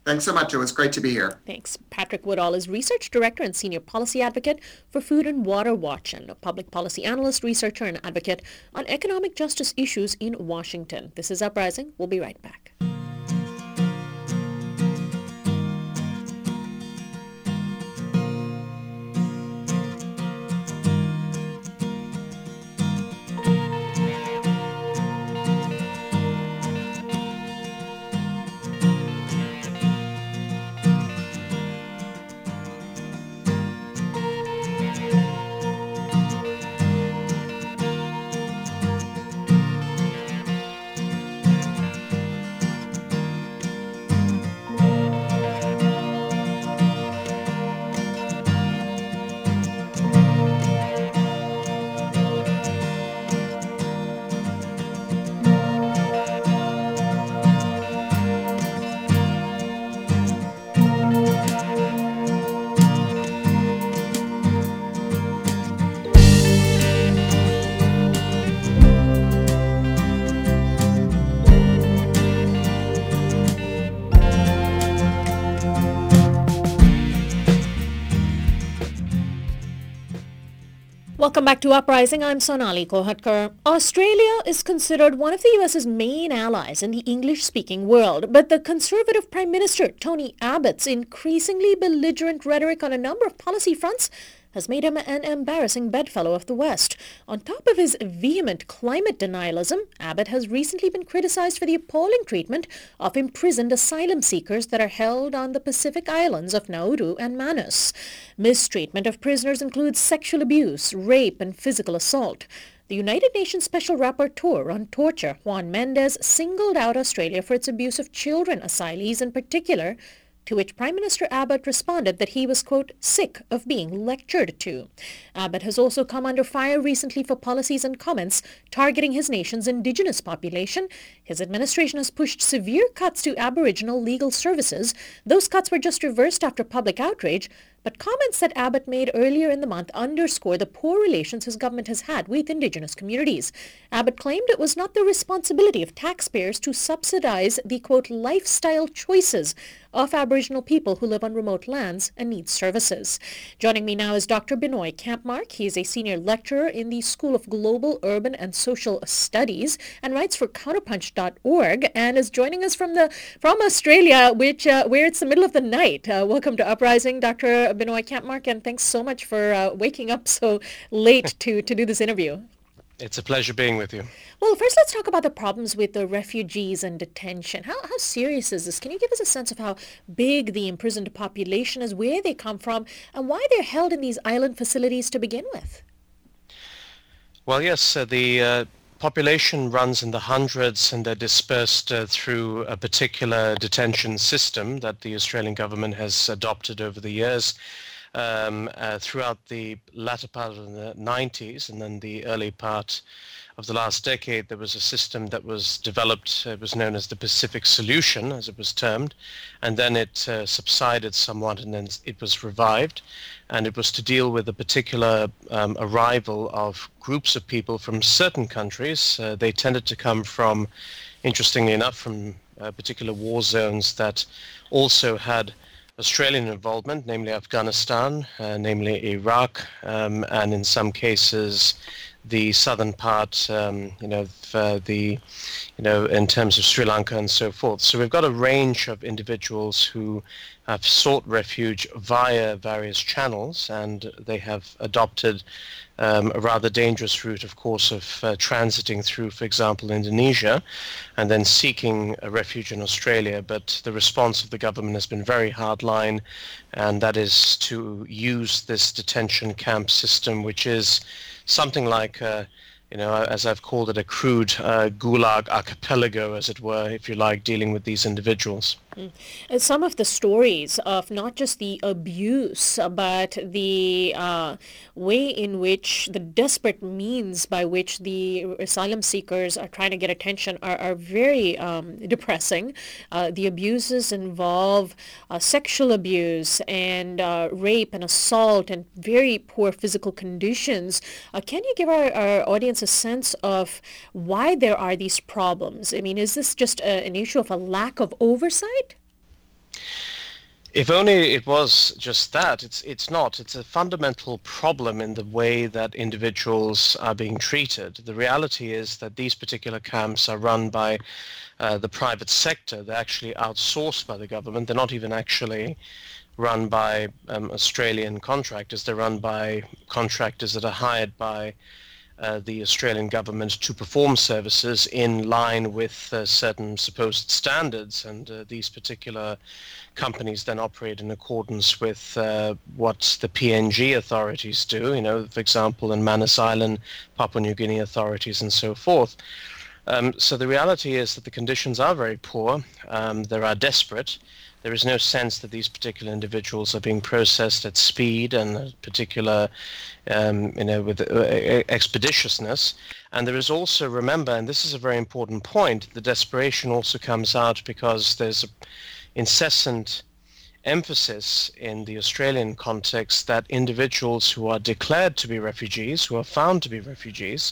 Thanks so much. It was great to be here.
Thanks. Patrick Woodall is Research Director and Senior Policy Advocate for Food and Water Watch and a Public Policy Analyst, Researcher, and Advocate on economic justice issues in Washington. This is Uprising. We'll be right back. Welcome back to Uprising. I'm Sonali Kohatkar. Australia is considered one of the US's main allies in the English-speaking world, but the Conservative Prime Minister Tony Abbott's increasingly belligerent rhetoric on a number of policy fronts has made him an embarrassing bedfellow of the West. On top of his vehement climate denialism, Abbott has recently been criticized for the appalling treatment of imprisoned asylum seekers that are held on the Pacific islands of Nauru and Manus. Mistreatment of prisoners includes sexual abuse, rape, and physical assault. The United Nations Special Rapporteur on Torture, Juan Mendez, singled out Australia for its abuse of children asylees in particular, to which Prime Minister Abbott responded that he was, quote, sick of being lectured to. Abbott has also come under fire recently for policies and comments targeting his nation's indigenous population. His administration has pushed severe cuts to Aboriginal legal services. Those cuts were just reversed after public outrage, but comments that Abbott made earlier in the month underscore the poor relations his government has had with Indigenous communities. Abbott claimed it was not the responsibility of taxpayers to subsidize the, quote, lifestyle choices of Aboriginal people who live on remote lands and need services. Joining me now is Dr. Binoy Kampmark. He is a senior lecturer in the School of Global, Urban and Social Studies and writes for counterpunch.org and is joining us from Australia, where it's the middle of the night. Welcome to Uprising, Dr. Binoy Kampmark, and thanks so much for waking up so late to do this interview.
It's a pleasure being with you.
Well, first let's talk about the problems with the refugees and detention. How serious is this? Can you give us a sense of how big the imprisoned population is, where they come from, and why they're held in these island facilities to begin with?
Well, yes, the population runs in the hundreds, and they're dispersed through a particular detention system that the Australian government has adopted over the years. Throughout the latter part of the 90s and then the early part of the last decade, there was a system that was developed. It was known as the Pacific Solution, as it was termed, and then it subsided somewhat, and then it was revived, and it was to deal with a particular arrival of groups of people from certain countries. They tended to come from, interestingly enough, from particular war zones that also had Australian involvement, namely Afghanistan, namely Iraq, and in some cases the southern part, in terms of Sri Lanka and so forth. So we've got a range of individuals who have sought refuge via various channels, and they have adopted a rather dangerous route, of course, of transiting through, for example, Indonesia, and then seeking a refuge in Australia. But the response of the government has been very hardline, and that is to use this detention camp system, which is something like, as I've called it, a crude gulag archipelago, as it were, if you like, dealing with these individuals.
And some of the stories of not just the abuse, but the way in which the desperate means by which the asylum seekers are trying to get attention are very depressing. The abuses involve sexual abuse and rape and assault and very poor physical conditions. Can you give our audience a sense of why there are these problems? I mean, is this just an issue of a lack of oversight?
If only it was just that. It's not. It's a fundamental problem in the way that individuals are being treated. The reality is that these particular camps are run by the private sector. They're actually outsourced by the government. They're not even actually run by Australian contractors. They're run by contractors that are hired by the Australian government to perform services in line with certain supposed standards, and these particular companies then operate in accordance with what the PNG authorities do, for example, in Manus Island, Papua New Guinea authorities and so forth. So the reality is that the conditions are very poor. They are desperate. There is no sense that these particular individuals are being processed at speed and particular, with expeditiousness. And there is also, remember, and this is a very important point, the desperation also comes out because there's an incessant emphasis in the Australian context that individuals who are declared to be refugees, who are found to be refugees,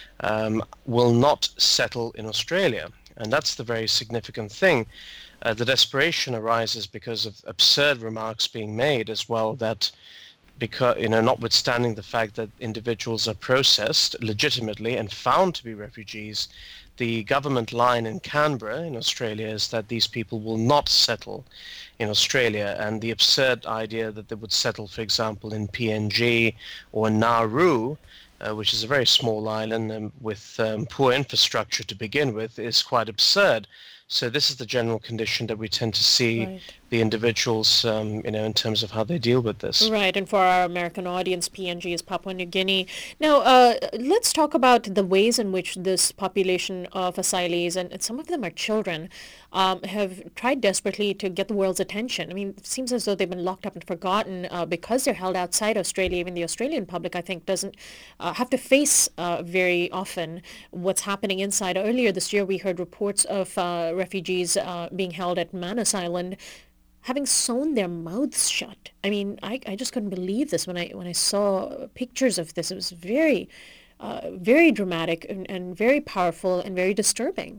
will not settle in Australia. And that's the very significant thing. The desperation arises because of absurd remarks being made as well, that because, notwithstanding the fact that individuals are processed legitimately and found to be refugees, the government line in Canberra in Australia is that these people will not settle in Australia. And the absurd idea that they would settle, for example, in PNG or Nauru, which is a very small island with poor infrastructure to begin with, is quite absurd. So this is the general condition that we tend to see the individuals, in terms of how they deal with this.
Right, and for our American audience, PNG is Papua New Guinea. Now, let's talk about the ways in which this population of asylees, and some of them are children, have tried desperately to get the world's attention. I mean, it seems as though they've been locked up and forgotten because they're held outside Australia. Even the Australian public, I think, doesn't have to face very often what's happening inside. Earlier this year, we heard reports of refugees being held at Manus Island, having sewn their mouths shut. I mean, I just couldn't believe this when I saw pictures of this. It was very, very dramatic and very powerful and very disturbing.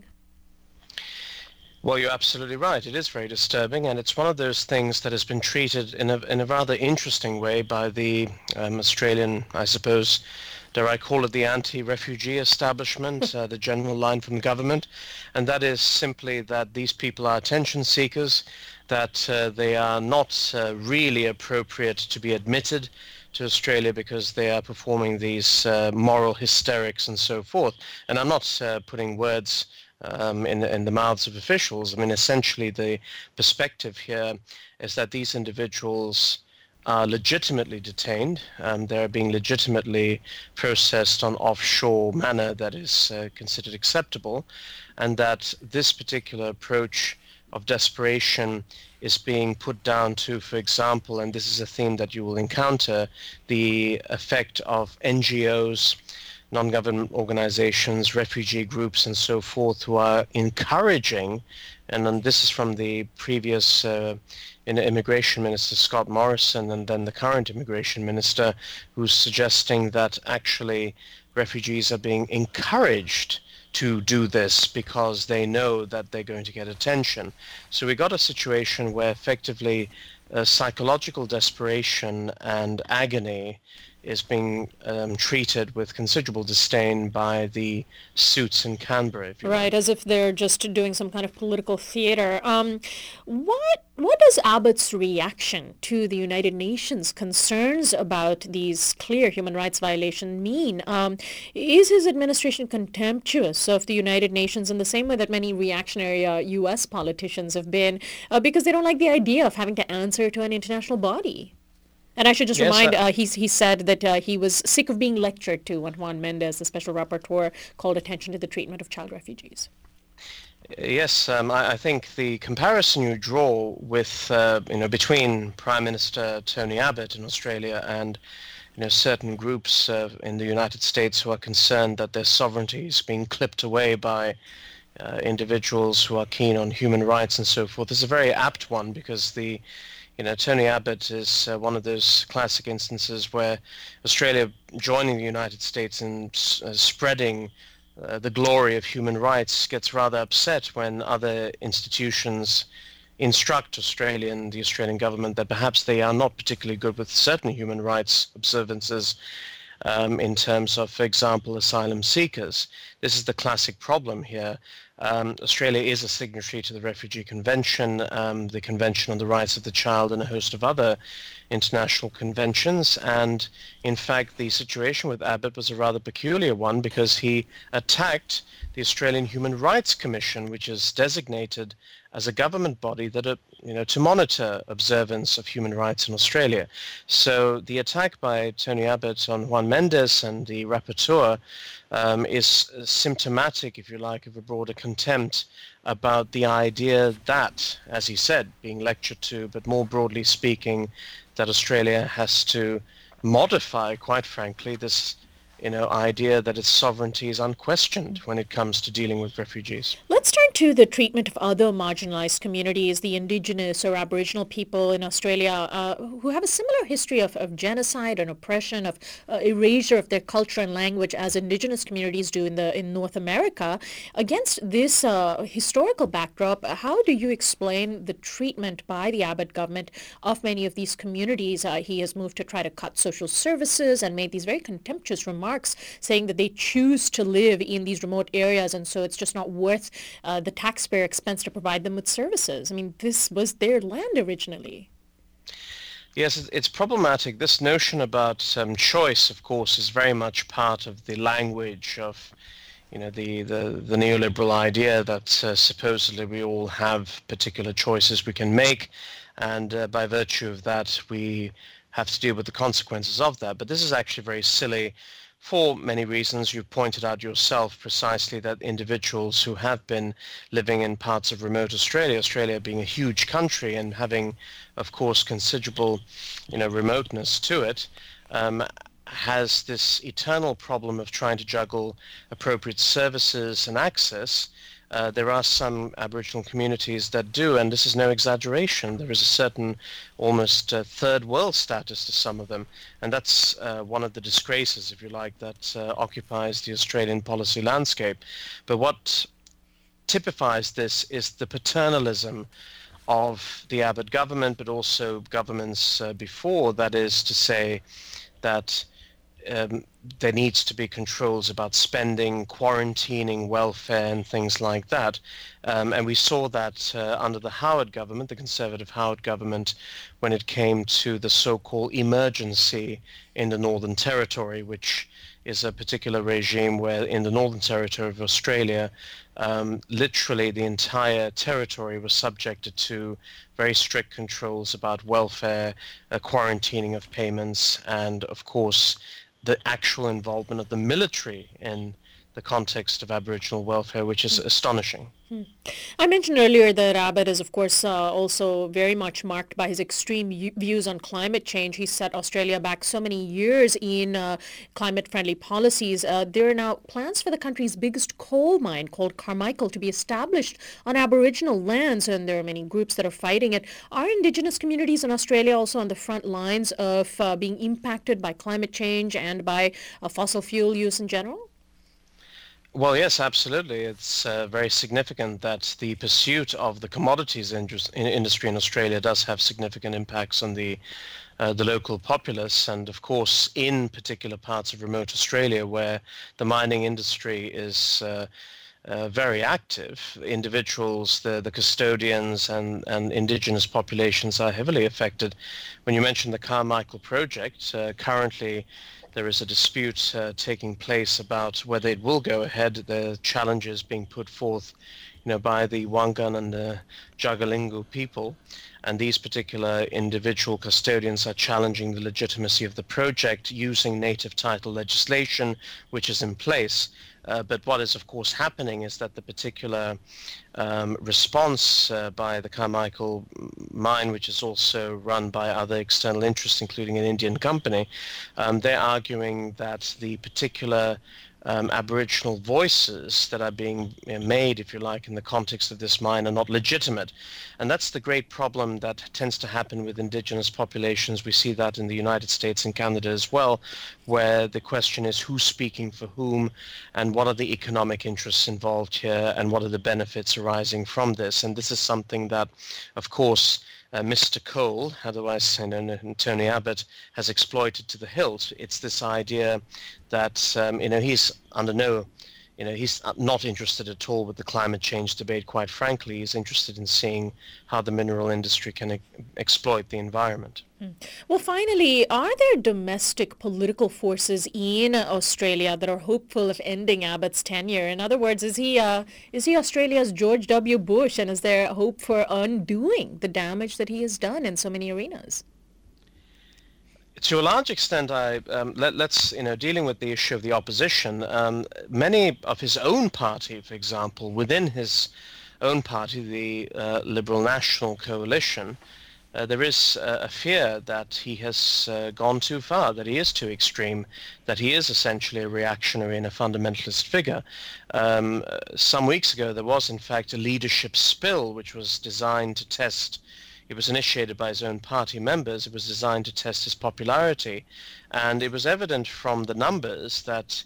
Well, you're absolutely right. It is very disturbing, and it's one of those things that has been treated in a rather interesting way by the Australian, I suppose, dare I call it, the anti-refugee establishment, the general line from the government, and that is simply that these people are attention seekers, that they are not really appropriate to be admitted to Australia because they are performing these moral hysterics and so forth. And I'm not putting words in the mouths of officials. I mean, essentially the perspective here is that these individuals are legitimately detained. They're being legitimately processed on offshore manner that is considered acceptable, and that this particular approach of desperation is being put down to, for example, and this is a theme that you will encounter, the effect of NGOs, non-government organizations, refugee groups, and so forth, who are encouraging, and then this is from the previous Immigration Minister Scott Morrison, and then the current Immigration Minister, who's suggesting that actually refugees are being encouraged to do this because they know that they're going to get attention. So we got a situation where effectively psychological desperation and agony is being treated with considerable disdain by the suits in Canberra.
Right, as if they're just doing some kind of political theater. What does Abbott's reaction to the United Nations concerns about these clear human rights violations mean? Is his administration contemptuous of the United Nations in the same way that many reactionary U.S. politicians have been, because they don't like the idea of having to answer to an international body? And I should just remind, he said that he was sick of being lectured to when Juan Mendez, the special rapporteur, called attention to the treatment of child refugees.
Yes, I think the comparison you draw with, between Prime Minister Tony Abbott in Australia and, certain groups in the United States who are concerned that their sovereignty is being clipped away by individuals who are keen on human rights and so forth is a very apt one, because Tony Abbott is one of those classic instances where Australia joining the United States in spreading the glory of human rights gets rather upset when other institutions instruct Australia and the Australian government that perhaps they are not particularly good with certain human rights observances in terms of, for example, asylum seekers. This is the classic problem here. Australia is a signatory to the Refugee Convention, the Convention on the Rights of the Child, and a host of other international conventions. And in fact, the situation with Abbott was a rather peculiar one because he attacked the Australian Human Rights Commission, which is designated as a government body that, to monitor observance of human rights in Australia. So the attack by Tony Abbott on Juan Mendes and the rapporteur is symptomatic, if you like, of a broader contempt about the idea that, as he said, being lectured to, but more broadly speaking, that Australia has to modify, quite frankly, this idea that its sovereignty is unquestioned when it comes to dealing with refugees.
Let's turn to the treatment of other marginalized communities, the Indigenous or Aboriginal people in Australia who have a similar history of genocide and oppression, of erasure of their culture and language as Indigenous communities do in North America. Against this historical backdrop, how do you explain the treatment by the Abbott government of many of these communities? He has moved to try to cut social services and made these very contemptuous remarks saying that they choose to live in these remote areas and so it's just not worth the taxpayer expense to provide them with services. I mean, this was their land originally.
Yes, it's problematic. This notion about choice, of course, is very much part of the language of the neoliberal idea that supposedly we all have particular choices we can make, and by virtue of that we have to deal with the consequences of that. But this is actually very silly for many reasons. You've pointed out yourself precisely that individuals who have been living in parts of remote Australia being a huge country and having, of course, considerable, remoteness to it, has this eternal problem of trying to juggle appropriate services and access. There are some Aboriginal communities that do, and this is no exaggeration. There is a certain almost third world status to some of them, and that's one of the disgraces, if you like, that occupies the Australian policy landscape. But what typifies this is the paternalism of the Abbott government, but also governments before, that is to say that there needs to be controls about spending, quarantining, welfare, and things like that. And we saw that under the Howard government, the Conservative Howard government, when it came to the so-called emergency in the Northern Territory, which is a particular regime where in the Northern Territory of Australia, literally the entire territory was subjected to very strict controls about welfare, quarantining of payments, and of course, the actual involvement of the military in the context of Aboriginal welfare, which is astonishing.
I mentioned earlier that Abbott is, of course, also very much marked by his extreme views on climate change. He set Australia back so many years in climate-friendly policies. There are now plans for the country's biggest coal mine, called Carmichael, to be established on Aboriginal lands, and there are many groups that are fighting it. Are Indigenous communities in Australia also on the front lines of being impacted by climate change and by fossil fuel use in general?
Well, yes, absolutely. It's very significant that the pursuit of the commodities industry in Australia does have significant impacts on the local populace, and of course, in particular parts of remote Australia where the mining industry is very active, individuals, the custodians and Indigenous populations are heavily affected. When you mentioned the Carmichael project, currently there is a dispute taking place about whether it will go ahead. The challenges being put forth, by the Wangan and the Jagalingou people, and these particular individual custodians are challenging the legitimacy of the project using native title legislation, which is in place. But what is, of course, happening is that the particular response by the Carmichael mine, which is also run by other external interests, including an Indian company, they're arguing that the particular Aboriginal voices that are being made, if you like, in the context of this mine are not legitimate. And that's the great problem that tends to happen with indigenous populations. We see that in the United States and Canada as well, where the question is who's speaking for whom and what are the economic interests involved here and what are the benefits arising from this. And this is something that, of course, Mr. Cole, otherwise Tony Abbott, has exploited to the hilt. It's this idea that he's under he's not interested at all with the climate change debate. Quite frankly, he's interested in seeing how the mineral industry can exploit the environment.
Well, finally, are there domestic political forces in Australia that are hopeful of ending Abbott's tenure? In other words, is he Australia's George W. Bush, and is there hope for undoing the damage that he has done in so many arenas?
To a large extent, let's dealing with the issue of the opposition, many of his own party, for example, within his own party, the Liberal National Coalition, there is a fear that he has gone too far, that he is too extreme, that he is essentially a reactionary and a fundamentalist figure. Some weeks ago, there was, in fact, a leadership spill, which was designed to test. It was initiated by his own party members. It was designed to test his popularity. And it was evident from the numbers that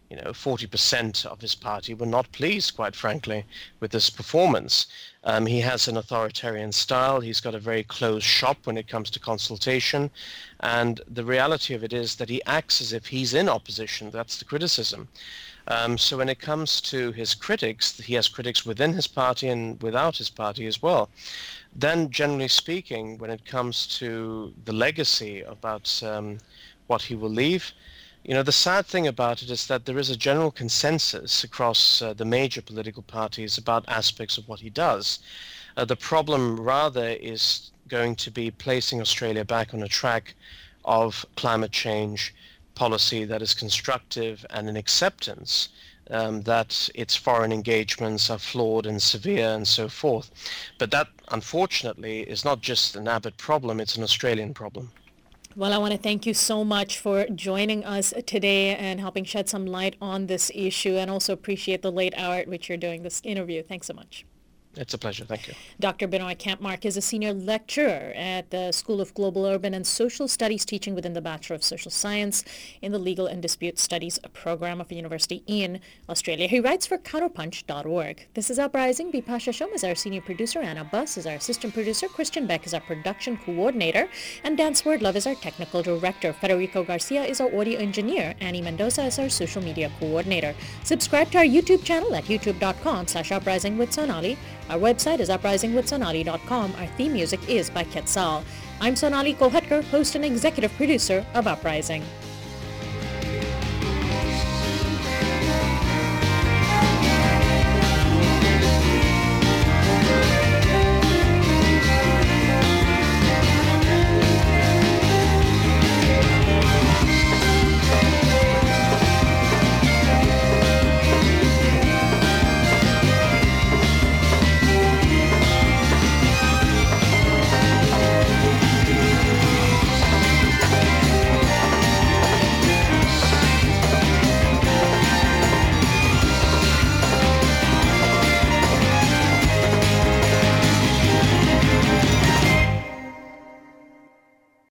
40% of his party were not pleased, quite frankly, with this performance. He has an authoritarian style. He's got a very closed shop when it comes to consultation. And the reality of it is that he acts as if he's in opposition. That's the criticism. So when it comes to his critics, he has critics within his party and without his party as well. Then, generally speaking, when it comes to the legacy about what he will leave, the sad thing about it is that there is a general consensus across the major political parties about aspects of what he does. The problem rather is going to be placing Australia back on a track of climate change policy that is constructive and an acceptance that its foreign engagements are flawed and severe and so forth. But that, unfortunately, is not just an Abbott problem, it's an Australian problem.
Well, I want to thank you so much for joining us today and helping shed some light on this issue, and also appreciate the late hour at which you're doing this interview. Thanks so much.
It's a pleasure. Thank you.
Dr. Binoy Kampmark is a senior lecturer at the School of Global, Urban and Social Studies, teaching within the Bachelor of Social Science in the Legal and Dispute Studies program of a university in Australia. He writes for counterpunch.org. This is Uprising. Bipasha Shom is our senior producer. Anna Buss is our assistant producer. Christian Beck is our production coordinator. And Dan Swerdlove is our technical director. Federico Garcia is our audio engineer. Annie Mendoza is our social media coordinator. Subscribe to our YouTube channel at youtube.com/uprisingwithsonali. Our website is uprisingwithsonali.com. Our theme music is by Quetzal. I'm Sonali Kolhatkar, host and executive producer of Uprising.